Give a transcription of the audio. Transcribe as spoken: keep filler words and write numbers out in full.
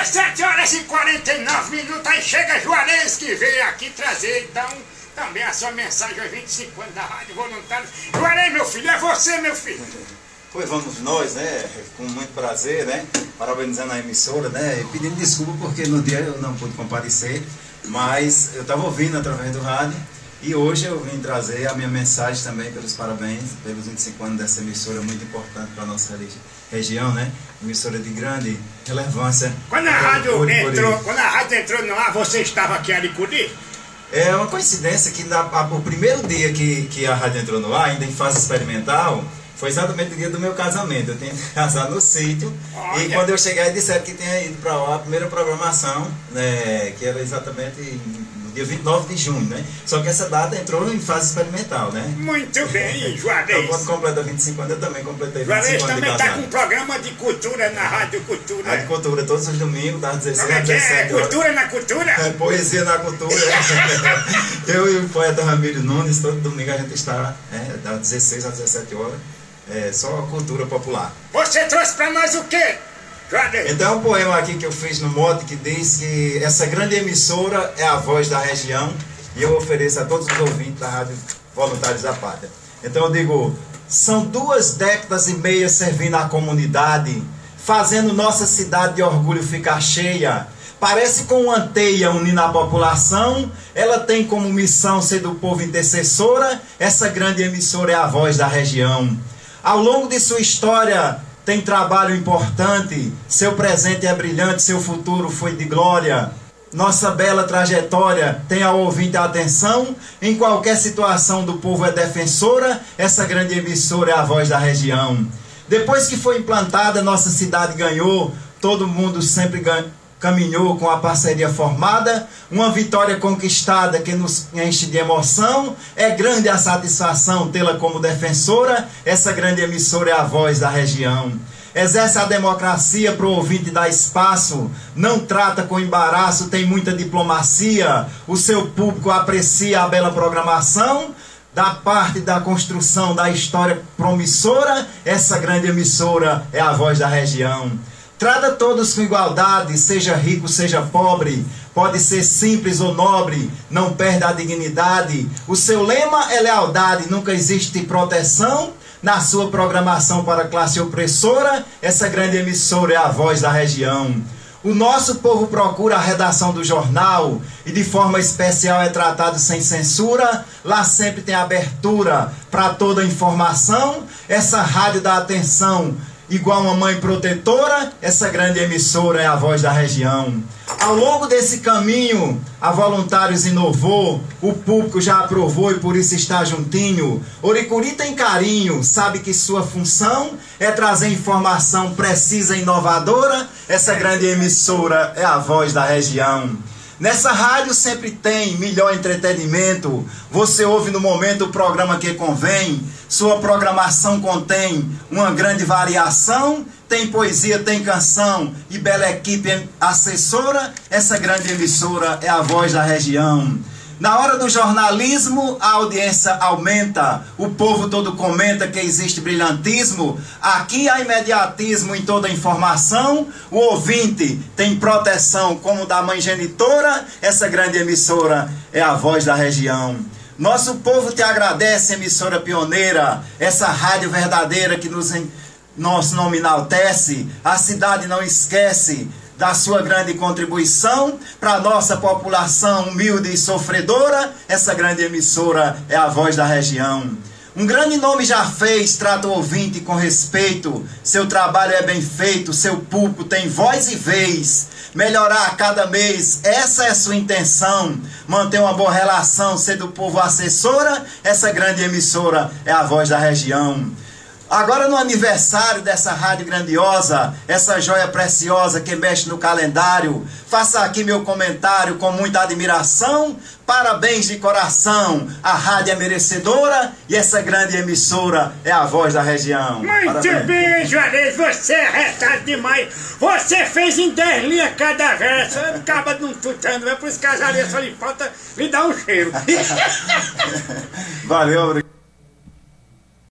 dezessete horas e quarenta e nove minutos, aí chega Juarez que veio aqui trazer, então, também a sua mensagem aos vinte e cinco anos da Rádio Voluntários. Juarez, meu filho, é você, meu filho. Pois vamos nós, né, com muito prazer, né, parabenizando a emissora, né, e pedindo desculpa porque no dia eu não pude comparecer, mas eu estava ouvindo através do rádio e hoje eu vim trazer a minha mensagem também pelos parabéns, pelos vinte e cinco anos dessa emissora muito importante para a nossa região, né, emissora de grande relevância. Quando a rádio entrou, quando a rádio entrou no ar, você estava aqui em Aricuri? É uma coincidência que na, a, o primeiro dia que, que a rádio entrou no ar, ainda em fase experimental, foi exatamente o dia do meu casamento. Eu tinha casado no sítio. Olha. E quando eu cheguei, disseram que tinha ido para lá a primeira programação, né, que era exatamente no dia vinte e nove de junho, né? Só que essa data entrou em fase experimental, né? Muito bem, Juarez. Então, quando completa vinte e cinco anos, eu também completei vinte e cinco Juarez anos de também está casado. com um programa de cultura na Rádio Cultura. Rádio Cultura, todos os domingos, das dezesseis às É, dezessete horas. cultura na cultura? É, poesia na cultura. Eu e o poeta Ramiro Nunes, todo domingo a gente está, é, das dezesseis às dezessete horas. É só cultura popular. Você trouxe para nós o quê, Juarez? Então é um poema aqui que eu fiz no mote que diz que essa grande emissora é a voz da região e eu ofereço a todos os ouvintes da Rádio Voluntários da Pátria. Então eu digo, são duas décadas e meia servindo à comunidade, fazendo nossa cidade de orgulho ficar cheia. Parece com uma teia unindo a população, ela tem como missão ser do povo intercessora, essa grande emissora é a voz da região. Ao longo de sua história tem trabalho importante, seu presente é brilhante, seu futuro foi de glória. Nossa bela trajetória tem ao ouvinte a atenção, em qualquer situação do povo é defensora, essa grande emissora é a voz da região. Depois que foi implantada, nossa cidade ganhou, todo mundo sempre ganhou. Caminhou com a parceria formada, uma vitória conquistada que nos enche de emoção. É grande a satisfação tê-la como defensora, essa grande emissora é a voz da região. Exerce a democracia para o ouvinte dar espaço, não trata com embaraço, tem muita diplomacia, o seu público aprecia a bela programação. Da parte da construção da história promissora, essa grande emissora é a voz da região. Trata todos com igualdade, seja rico, seja pobre, pode ser simples ou nobre, não perde a dignidade. O seu lema é lealdade, nunca existe proteção. Na sua programação para a classe opressora, essa grande emissora é a voz da região. O nosso povo procura a redação do jornal e de forma especial é tratado sem censura. Lá sempre tem abertura para toda informação. Essa rádio dá atenção igual uma mãe protetora, essa grande emissora é a voz da região. Ao longo desse caminho, a Voluntários inovou, o público já aprovou e por isso está juntinho. Oricuri tem carinho, sabe que sua função é trazer informação precisa e inovadora, essa grande emissora é a voz da região. Nessa rádio sempre tem melhor entretenimento, você ouve no momento o programa que convém, sua programação contém uma grande variação, tem poesia, tem canção e bela equipe assessora, essa grande emissora é a voz da região. Na hora do jornalismo, a audiência aumenta, o povo todo comenta que existe brilhantismo, aqui há imediatismo em toda informação, o ouvinte tem proteção como da mãe genitora, essa grande emissora é a voz da região. Nosso povo te agradece, emissora pioneira, essa rádio verdadeira que nos nosso nome enaltece, a cidade não esquece da sua grande contribuição para a nossa população humilde e sofredora, essa grande emissora é a voz da região. Um grande nome já fez, trata o ouvinte com respeito, seu trabalho é bem feito, seu público tem voz e vez, melhorar a cada mês, essa é sua intenção, manter uma boa relação, ser do povo assessora, essa grande emissora é a voz da região. Agora no aniversário dessa rádio grandiosa, essa joia preciosa que mexe no calendário, faça aqui meu comentário com muita admiração, parabéns de coração, a rádio é merecedora e essa grande emissora é a voz da região. Muito parabéns. Bem, Juarez, você é retado demais, você fez em dez linhas cada verso, acaba não tutando, é por isso que a Jalia só lhe falta lhe dar um cheiro. Valeu, obrigado.